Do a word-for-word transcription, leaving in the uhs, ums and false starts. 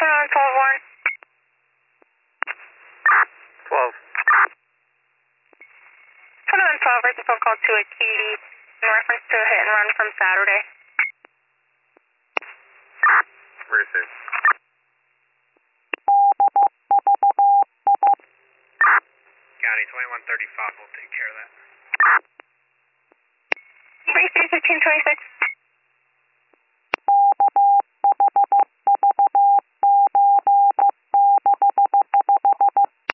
twenty-one twelve one. twelve. twenty-one twelve, written phone call to a T D in reference to a hit and run from Saturday. Receive. County twenty-one thirty-five will take care of that. Receive fifteen twenty-six.